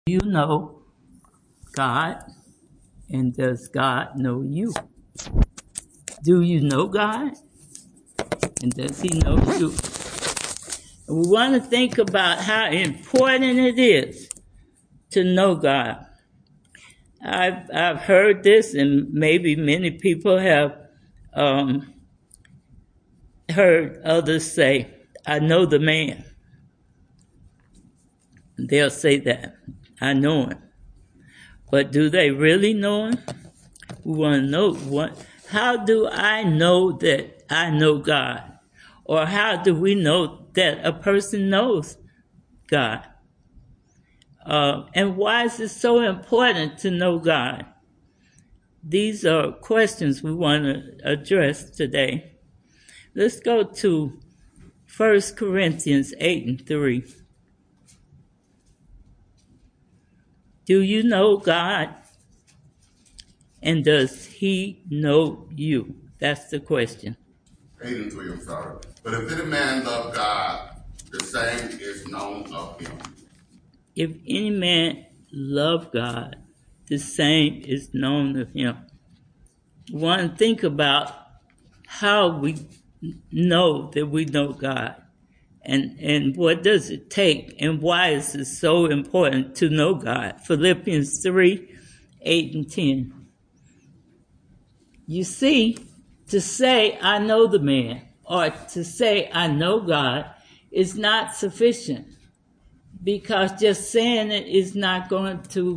You know God, and does God know you? Do you know God, and does He know you? We want to think about how important it is to know God. I've heard this, and maybe many people have um, heard others say, "I know the man." They'll say that, "I know him," but do they really know him? We want to know how do I know that I know God? Or how do we know that a person knows God? And why is it so important to know God? These are questions we want to address today. Let's go to 1 Corinthians 8:3. Do you know God? And does He know you? That's the question. 8:3, I'm sorry. But if any man love God, the same is known of him. If any man love God, the same is known of him. We want to think about how we know that we know God, and what does it take, and why is it so important to know God. Philippians 3:8-10. You see, to say I know the man or to say I know God is not sufficient, because just saying it is not going to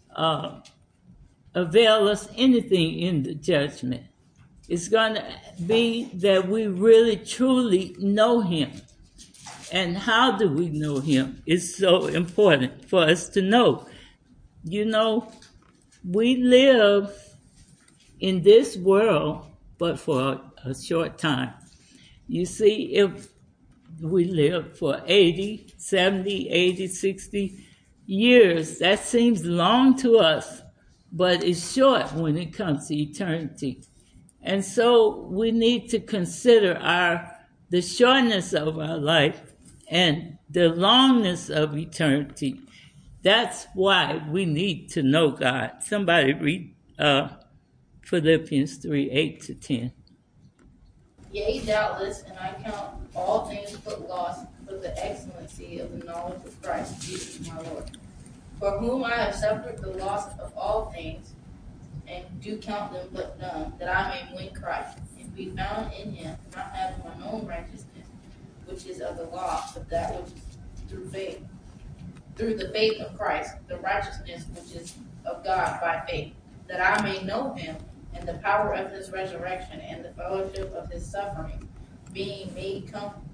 avail us anything in the judgment. It's going to be that we really truly know him. And how do we know him? It's so important for us to know. You know, we live in this world, but for a short time. You see, if we live for 80, 70, 80, 60 years, that seems long to us, but it's short when it comes to eternity. And so we need to consider the shortness of our life and the longness of eternity. That's why we need to know God. Somebody read Philippians 3:8-10. Yea, doubtless, and I count all things but loss for the excellency of the knowledge of Christ Jesus my Lord, for whom I have suffered the loss of all things, and do count them but dung, that I may win Christ, and be found in him, not having mine own righteousness, which is of the law, but that which is through the faith of Christ, the righteousness which is of God by faith, that I may know him, and the power of his resurrection, and the fellowship of his suffering, being made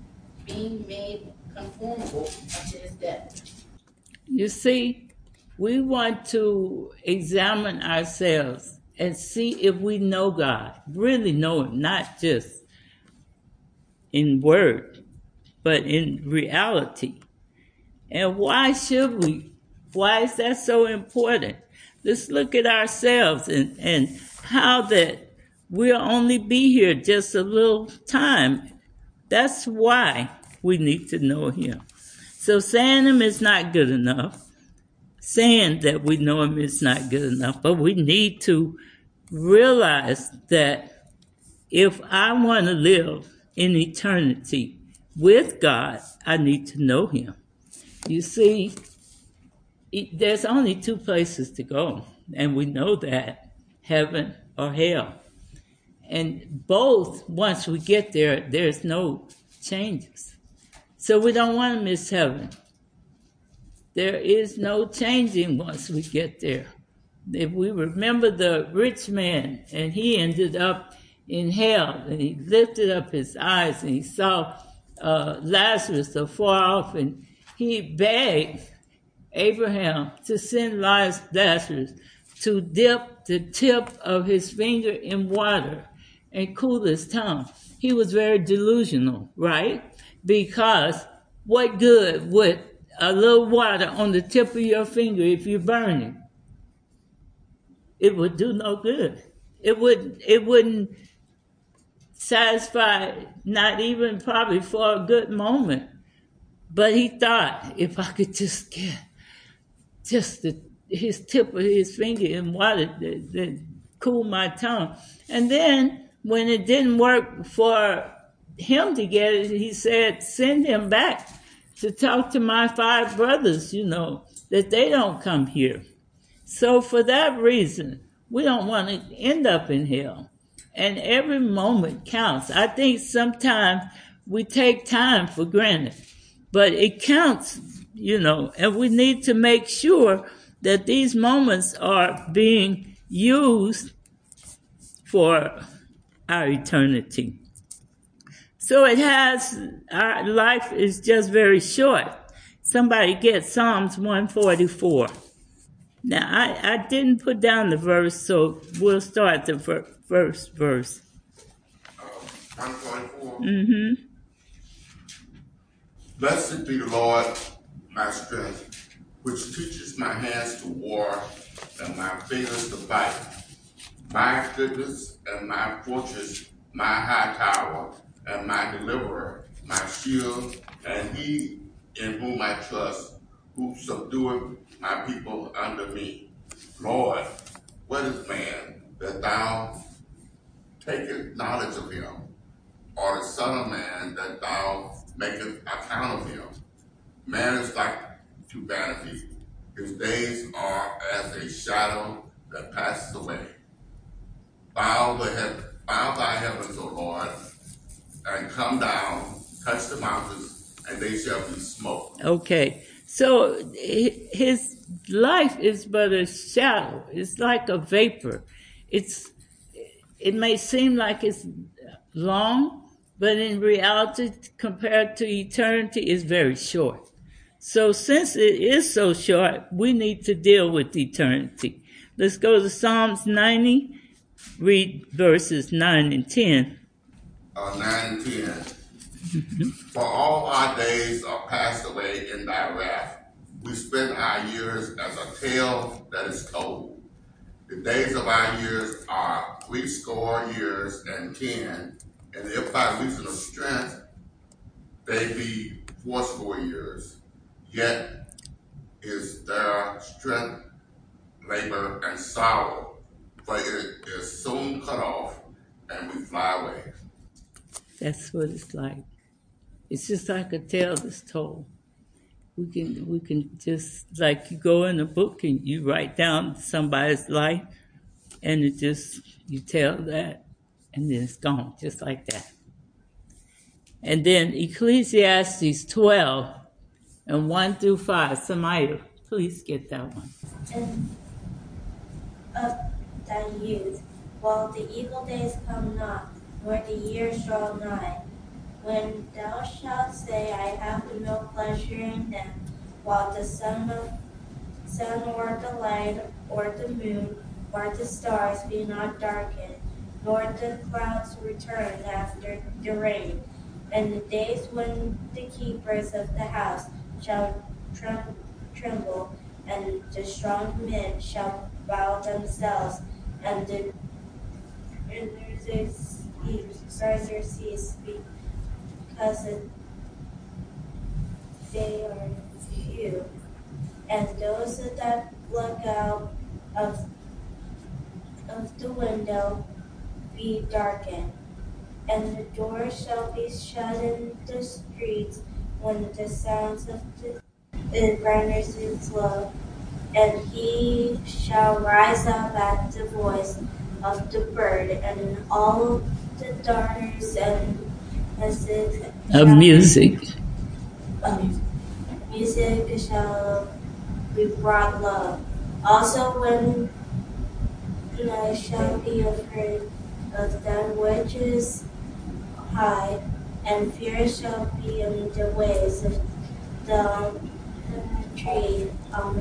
conformable unto his death. You see, we want to examine ourselves and see if we know God, really know him, not just in word, but in reality. And why should we? Why is that so important? Let's look at ourselves and how that we'll only be here just a little time. That's why we need to know him. So saying him is not good enough. Saying that we know him is not good enough. But we need to realize that if I want to live in eternity with God, I need to know him. You see, there's only two places to go, and we know that, heaven or hell. And both, once we get there, there's no changes. So we don't want to miss heaven. There is no changing once we get there. If we remember the rich man, and he ended up in hell, and he lifted up his eyes, and he saw Lazarus afar off, and he begged Abraham to send Lazarus to dip the tip of his finger in water and cool his tongue. He was very delusional, right? Because what good would a little water on the tip of your finger if you're burning? It would do no good. It wouldn't satisfy, not even probably for a good moment. But he thought, if I could just get just his tip of his finger in water that cooled my tongue. And then when it didn't work for him to get it, he said, send him back to talk to my 5 brothers, that they don't come here. So for that reason, we don't want to end up in hell. And every moment counts. I think sometimes we take time for granted, but it counts, and we need to make sure that these moments are being used for our eternity. So our life is just very short. Somebody get Psalms 144. Now, I didn't put down the verse, so we'll start the first verse. 144. Mm-hmm. Blessed be the Lord, my strength, which teaches my hands to war and my fingers to fight. My goodness and my fortress, my high tower, and my deliverer, my shield, and he in whom I trust, who subdueth my people under me. Lord, what is man that thou takest knowledge of him, or the son of man that thou makest account of him? Man is like to vanity. His days are as a shadow that passes away. Bow thy heavens, O Lord, and come down, touch the mountains, and they shall be smoked. Okay, so his life is but a shadow. It's like a vapor. It may seem like it's long, but in reality, compared to eternity, it's very short. So since it is so short, we need to deal with eternity. Let's go to Psalms 90, read verses 9 and 10. 9 and 10. For all our days are passed away in thy wrath. We spend our years as a tale that is told. The days of our years are 80 years and 10, and if by reason of strength they be 80 years. Yet is their strength, labor, and sorrow, for it is soon cut off, and we fly away. That's what it's like. It's just like a tale that's told. We can just, like, you go in a book and you write down somebody's life, and you tell that, and then it's gone, just like that. And then Ecclesiastes 12 and 1 through 5. Samaya, please get that one. And of thy youth, while the evil days come not, nor the years draw nigh, when thou shalt say, I have no pleasure in them, while the sun or the light or the moon or the stars be not darkened, nor the clouds return after the rain, and the days when the keepers of the house shall tremble, and the strong men shall bow themselves, and the further cease, because they are few, and those that look out of the window be darkened, and the doors shall be shut in the streets when the sounds of the grinders is low, and he shall rise up at the voice of the bird, and all the daughters and music shall be brought low. Also when I shall be afraid of that which is high, and fear shall be in the ways of the tree,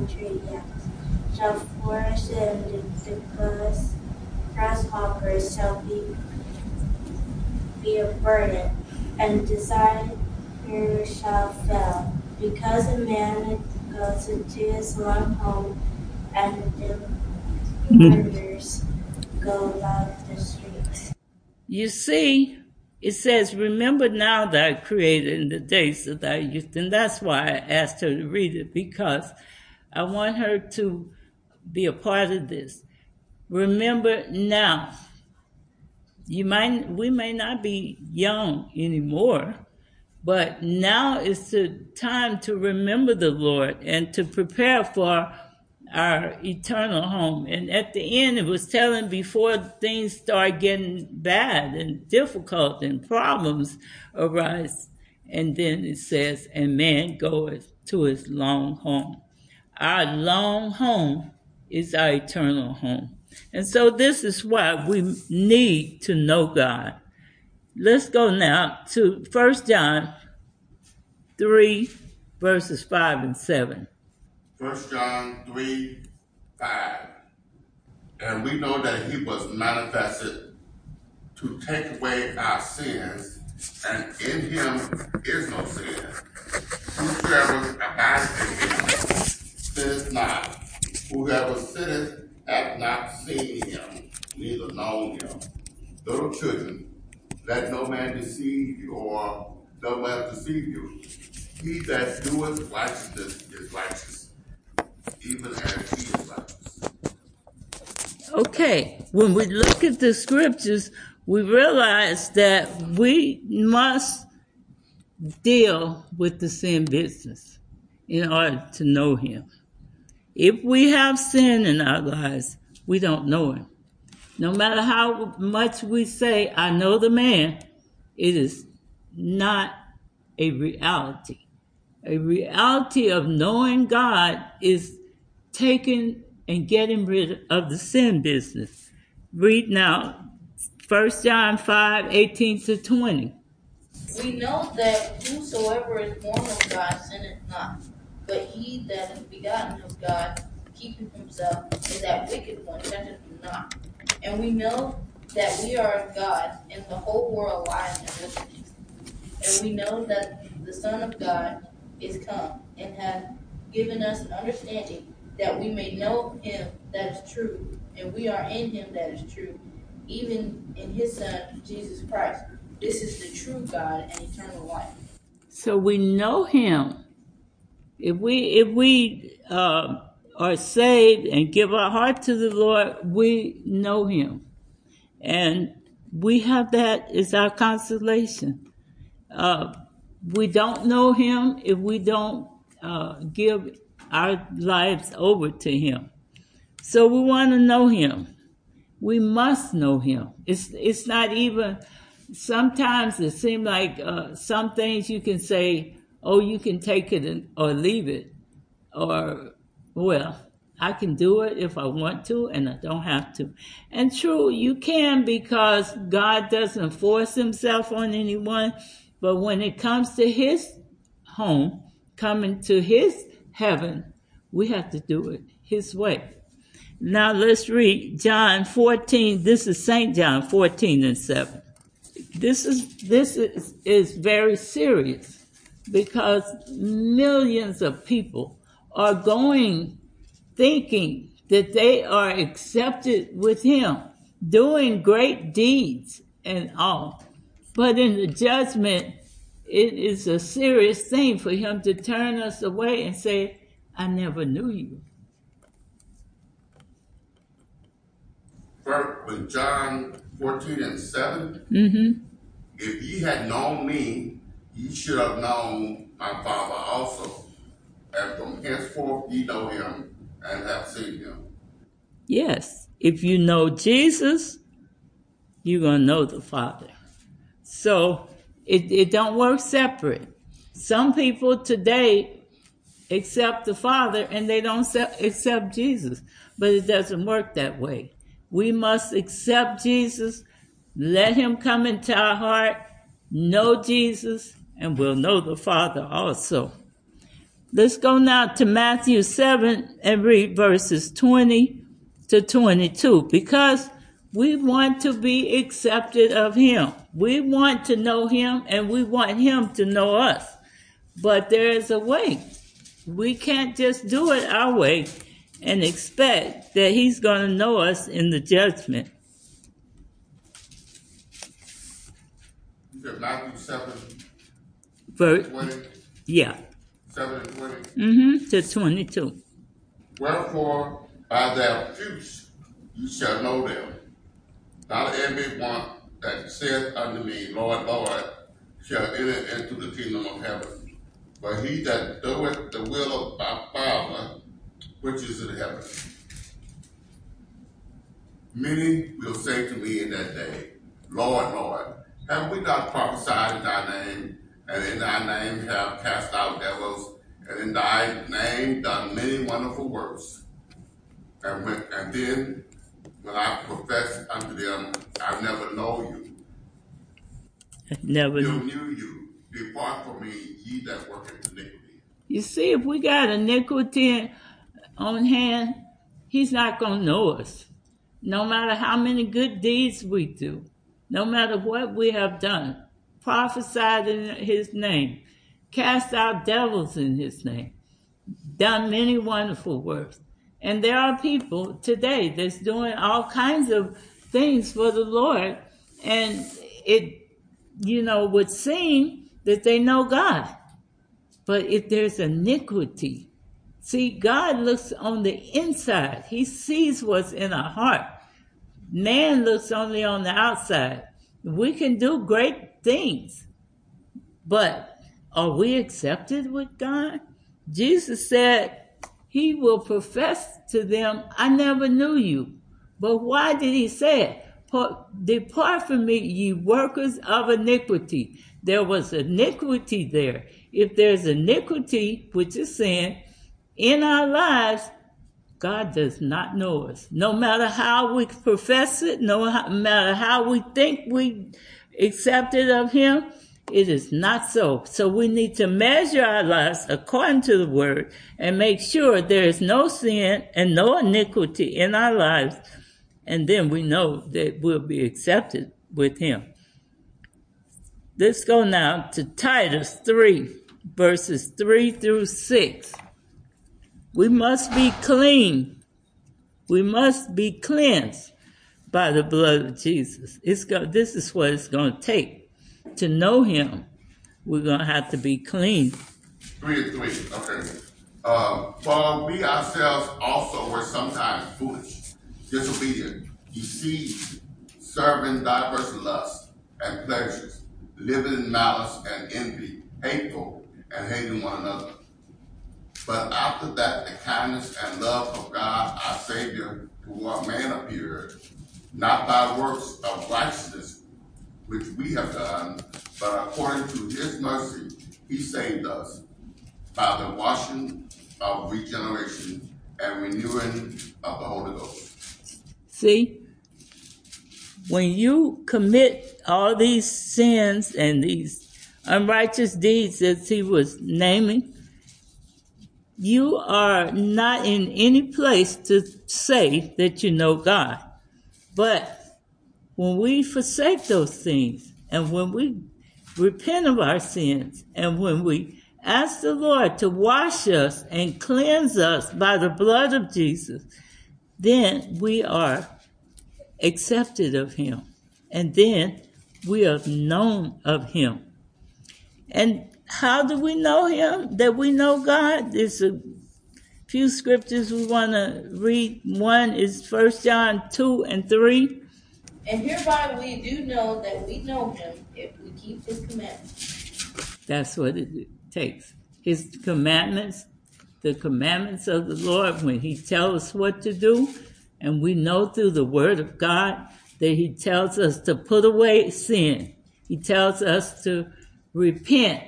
shall flourish, and the grasshoppers shall be a burden, and desire shall fail, because a man goes into his long home, and the murderers go about the streets. You see, it says, remember now that I created in the days of thy youth. And that's why I asked her to read it, because I want her to be a part of this. Remember now, we may not be young anymore, but now is the time to remember the Lord and to prepare for our eternal home. And at the end, it was telling before things start getting bad and difficult and problems arise. And then it says, and man goeth to his long home. Our long home is our eternal home. And so this is why we need to know God. Let's go now to 1 John 3, verses 5 and 7. 1 John 3, 5. And we know that he was manifested to take away our sins, and in him is no sin. Whosoever abides in him sinneth not. Whoever sinneth hath not seen him, neither known him. Little children, let no man deceive you, or no man deceive you. He that doeth righteousness is righteous, even as he is righteous. Okay, when we look at the scriptures, we realize that we must deal with the sin business in order to know him. If we have sin in our lives, we don't know him. No matter how much we say, I know the man, it is not a reality. A reality of knowing God is taking and getting rid of the sin business. Read now 1 John 5, 18 to 20. We know that whosoever is born of God sinneth not, but he that is begotten of God keepeth himself, and that wicked one toucheth him not. And we know that we are of God, and the whole world lies in wickedness. And we know that the Son of God is come, and hath given us an understanding, that we may know him that is true, and we are in him that is true, even in his Son, Jesus Christ. This is the true God and eternal life. So we know him. If we are saved and give our heart to the Lord, we know him. And we have that as our consolation. We don't know him if we don't give our lives over to him. So we want to know him. We must know him. It's not even, sometimes it seems like some things you can say, oh, you can take it or leave it. Or, well, I can do it if I want to and I don't have to. And true, you can, because God doesn't force himself on anyone. But when it comes to his home, coming to his heaven, we have to do it his way. Now let's read John 14. This is St. John 14 and 7. This is very serious, because millions of people are going thinking that they are accepted with him, doing great deeds and all. But in the judgment, it is a serious thing for him to turn us away and say, I never knew you. With John 14 and 7, Mm-hmm. if ye had known me, ye should have known my Father also. And from henceforth ye know him and have seen him. Yes, if you know Jesus, you're going to know the Father. So it don't work separate. Some people today accept the Father and they don't accept Jesus, but it doesn't work that way. We must accept Jesus, let him come into our heart, know Jesus, and we'll know the Father also. Let's go now to Matthew 7 and read verses 20 to 22, because we want to be accepted of him. We want to know him, and we want him to know us. But there is a way. We can't just do it our way and expect that he's going to know us in the judgment. You said Matthew 7, Verse, 20? yeah. 7 and 20? To 22. Wherefore, by their fruits you shall know them. Not every one that saith unto me, Lord, Lord, shall enter into the kingdom of heaven, but he that doeth the will of my Father which is in heaven. Many will say to me in that day, Lord, Lord, have we not prophesied in thy name, and in thy name have cast out devils, and in thy name done many wonderful works? And then when I profess unto them, I never know you. Never. Knew you. Depart from me, ye that work in iniquity. You see, if we got iniquity on hand, he's not going to know us. No matter how many good deeds we do, no matter what we have done, prophesied in his name, cast out devils in his name, done many wonderful works. And there are people today that's doing all kinds of things for the Lord, and it, would seem that they know God. But if there's iniquity, see, God looks on the inside. He sees what's in our heart. Man looks only on the outside. We can do great things, but are we accepted with God? Jesus said he will profess to them, I never knew you. But why did he say it? Depart from me, ye workers of iniquity. There was iniquity there. If there's iniquity, which is sin, in our lives, God does not know us. No matter how we profess it, no matter how we think we accepted of him, it is not so. So we need to measure our lives according to the word and make sure there is no sin and no iniquity in our lives. And then we know that we'll be accepted with him. Let's go now to Titus 3, verses 3 through 6. We must be clean. We must be cleansed by the blood of Jesus. This is what it's going to take. To know him, we're going to have to be clean. 3 and 3, okay. For we ourselves also were sometimes foolish, disobedient, deceived, serving diverse lusts and pleasures, living in malice and envy, hateful, and hating one another. But after that, the kindness and love of God, our Savior, toward man appeared, not by works of righteousness which we have done, but according to his mercy, he saved us by the washing of regeneration and renewing of the Holy Ghost. See, when you commit all these sins and these unrighteous deeds that he was naming, you are not in any place to say that you know God. But when we forsake those things, and when we repent of our sins, and when we ask the Lord to wash us and cleanse us by the blood of Jesus, then we are accepted of him. And then we are known of him. And how do we know him? That we know God? There's a few scriptures we want to read. One is 1 John 2 and 3. And hereby we do know that we know him if we keep his commandments. That's what it takes. His commandments, the commandments of the Lord, when he tells us what to do, and we know through the word of God that he tells us to put away sin. He tells us to repent.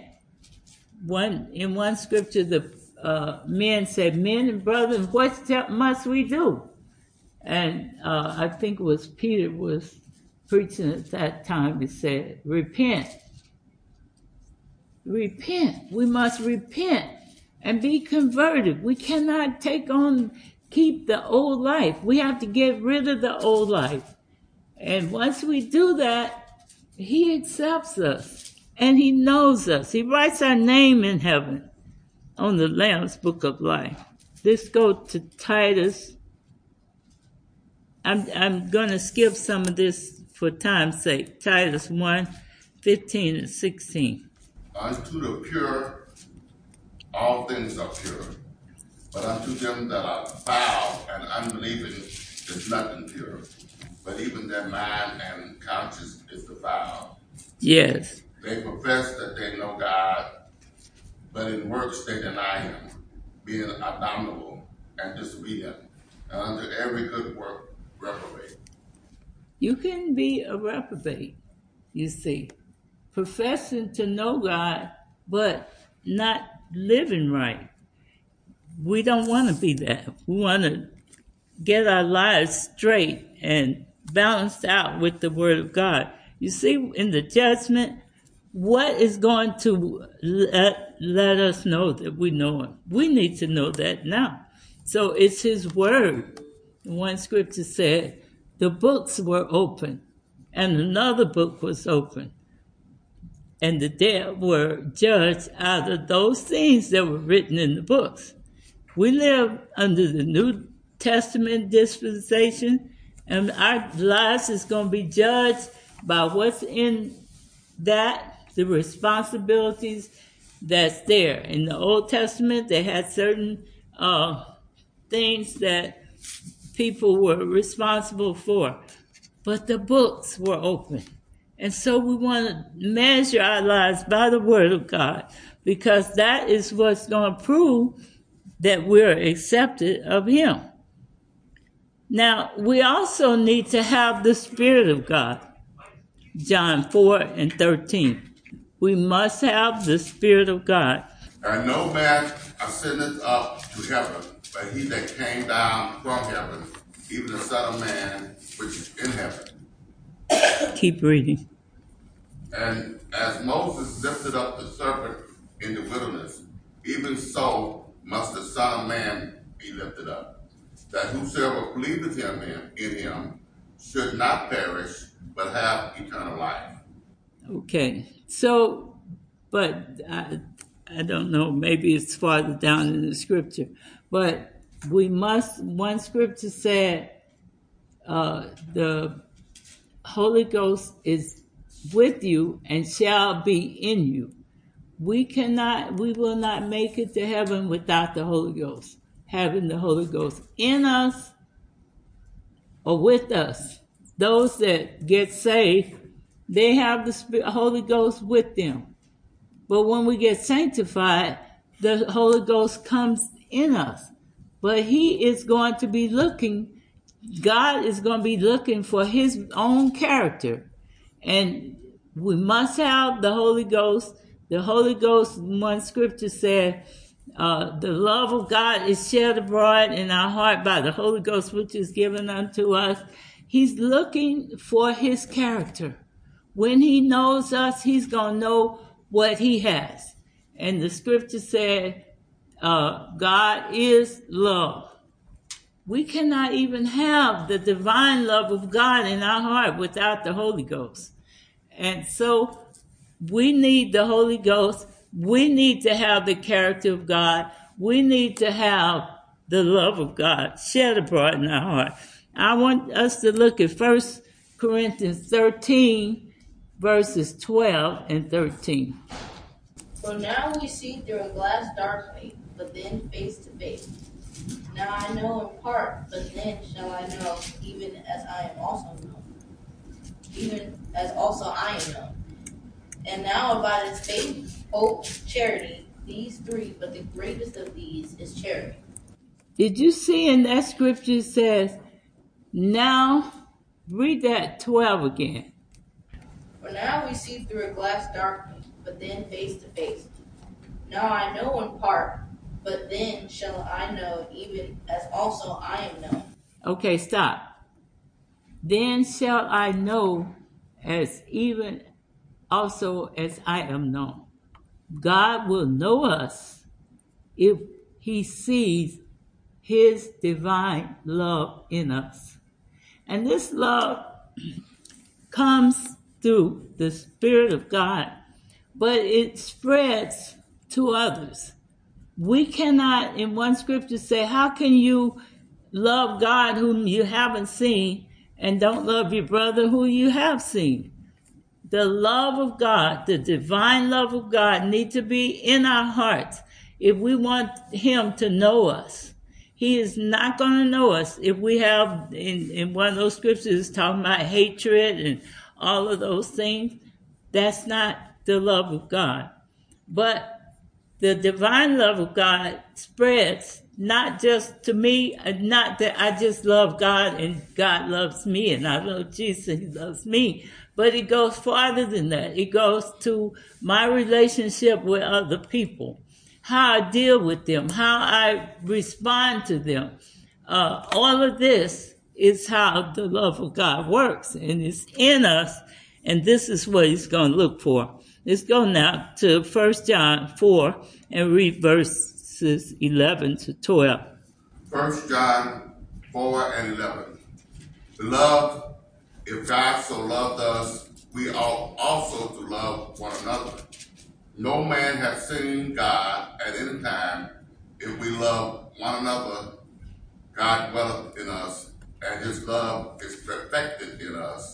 In one scripture, the men said, men and brothers, what must we do? And I think it was Peter was preaching at that time. He said, repent. Repent. We must repent and be converted. We cannot keep the old life. We have to get rid of the old life. And once we do that, he accepts us and he knows us. He writes our name in heaven on the Lamb's Book of Life. Let's go to Titus. I'm going to skip some of this for time's sake. Titus 1, 15 and 16. Unto the pure, all things are pure. But unto them that are foul and unbelieving is nothing pure. But even their mind and conscience is defiled. Yes. They profess that they know God, but in works they deny him, being abominable and disobedient, and unto every good work reprobate. You can be a reprobate, you see, professing to know God, but not living right. We don't want to be that. We want to get our lives straight and balanced out with the Word of God. You see, in the judgment, what is going to let us know that we know Him? We need to know that now. So it's His Word. One scripture said, the books were open, and another book was open, and the dead were judged out of those things that were written in the books. We live under the New Testament dispensation, and our lives is going to be judged by what's in that, the responsibilities that's there. In the Old Testament, they had certain things that people were responsible for, but the books were open. And so we want to measure our lives by the Word of God, because that is what's going to prove that we're accepted of Him. Now, we also need to have the Spirit of God. John 4:13. We must have the Spirit of God. And no man ascendeth up to heaven, but he that came down from heaven, even the Son of Man, which is in heaven. Keep reading. And as Moses lifted up the serpent in the wilderness, even so must the Son of Man be lifted up, that whosoever believeth in him should not perish, but have eternal life. Okay, so, but I don't know, maybe it's farther down in the scripture, but we must, one scripture said, the Holy Ghost is with you and shall be in you. We will not make it to heaven without the Holy Ghost, having the Holy Ghost in us or with us. Those that get saved, they have the Holy Ghost with them. But when we get sanctified, the Holy Ghost comes in us. But He is going to be looking, God is going to be looking for His own character. And we must have the Holy Ghost. The Holy Ghost, one scripture said, the love of God is shed abroad in our heart by the Holy Ghost, which is given unto us. He's looking for His character. When He knows us, He's going to know what He has. And the scripture said, God is love. We cannot even have the divine love of God in our heart without the Holy Ghost. And so we need the Holy Ghost. We need to have the character of God. We need to have the love of God shed abroad in our heart. I want us to look at 1 Corinthians 13, verses 12 and 13. For now we see through a glass darkly, but then face to face. Now I know in part, but then shall I know, even as I am also known. Even as also I am known. And now abideth faith, hope, charity, these three, but the greatest of these is charity. Did you see in that scripture it says, now, read that 12 again. For now we see through a glass darkly, but then face to face. Now I know in part, but then shall I know, even as also I am known. Okay, stop. Then shall I know as even also as I am known. God will know us if He sees His divine love in us. And this love comes through the Spirit of God, but it spreads to others. We cannot, in one scripture, say, how can you love God whom you haven't seen and don't love your brother who you have seen? The love of God, the divine love of God, need to be in our hearts. if we want him to know us. He is not going to know us if we have, in one of those scriptures, talking about hatred and all of those things. That's not the love of God. But the divine love of God spreads not just to me, not that I just love God and God loves me and I love Jesus and he loves me, but it goes farther than that. It goes to my relationship with other people, how I deal with them, how I respond to them. All of this is how the love of God works, and it's in us, and this is what he's going to look for. Let's go now to 1 John 4 and read verses 11 to 12. 1 John 4 and 11. Beloved, if God so loved us, we ought also to love one another. No man hath seen God at any time. If we love one another, God dwelleth in us, and his love is perfected in us.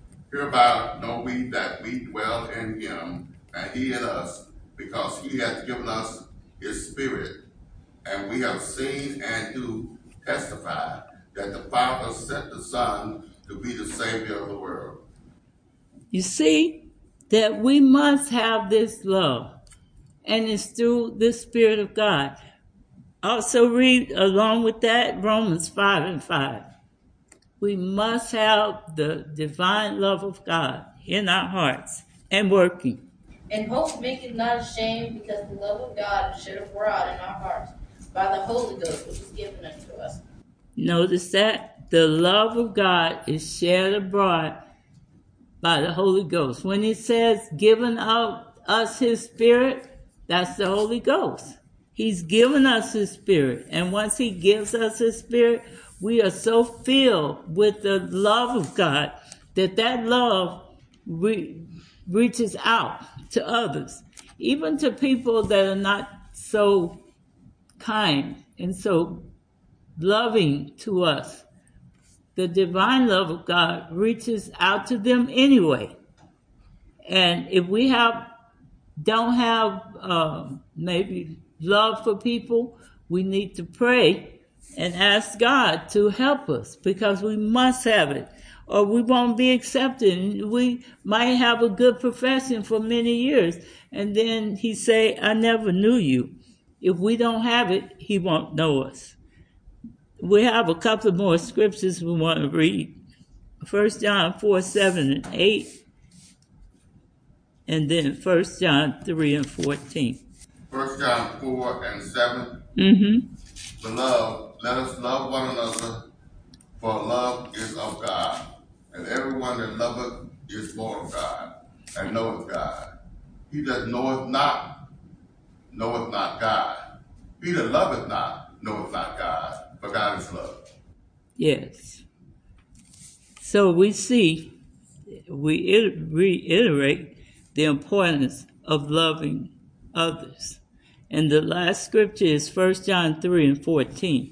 Hereby know we that we dwell in him, and he in us, because he hath given us his Spirit. And we have seen and do testify that the Father sent the Son to be the Savior of the world. You see that we must have this love, and it's through the Spirit of God. Also read along with that Romans 5 and 5. We must have the divine love of God in our hearts and working. And hope maketh not ashamed, because the love of God is shed abroad in our hearts by the Holy Ghost, which is given unto us. Notice that the love of God is shed abroad by the Holy Ghost. When it says given out us his Spirit, that's the Holy Ghost. He's given us his Spirit. And once he gives us his Spirit, we are so filled with the love of God that love reaches out to others, even to people that are not so kind and so loving to us. The divine love of God reaches out to them anyway. And if we don't have maybe love for people, we need to pray and ask God to help us, because we must have it, or we won't be accepted. We might have a good profession for many years, and then he say, I never knew you. If we don't have it, he won't know us. We have a couple more scriptures we want to read. 1 John 4, 7 and 8, and then 1 John 3 and 14. 1 John 4 and 7. Beloved, let us love one another, for love is of God. And everyone that loveth is born of God, and knoweth God. He that knoweth not God. He that loveth not knoweth not God, for God is love. Yes. So we see, we reiterate the importance of loving others. And the last scripture is 1 John 3 and 14.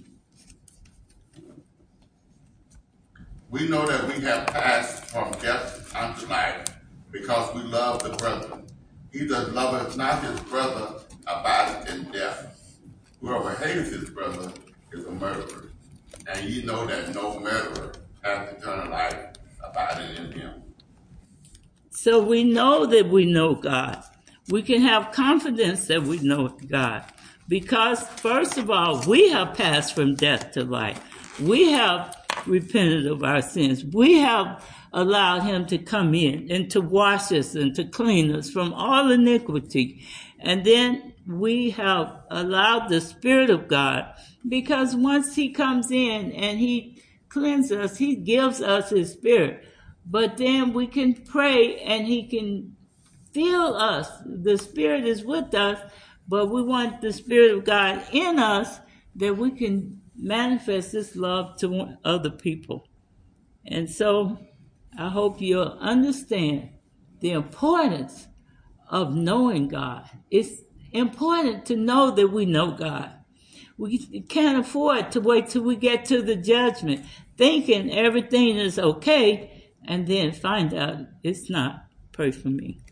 We know that we have passed from death unto life, because we love the brethren. He that loveth not his brother abideth in death. Whoever hateth his brother is a murderer. And ye know that no murderer hath eternal life abiding in him. So we know that we know God. We can have confidence that we know God, because first of all, we have passed from death to life. We have repented of our sins. We have allowed him to come in and to wash us and to clean us from all iniquity. And then we have allowed the Spirit of God, because once he comes in and he cleanses us, he gives us his Spirit. But then we can pray and he can fill us. The Spirit is with us, but we want the Spirit of God in us, that we can manifest this love to other people. And so I hope you'll understand the importance of knowing God. It's important to know that we know God. We can't afford to wait till we get to the judgment, thinking everything is okay, and then find out it's not. Pray for me.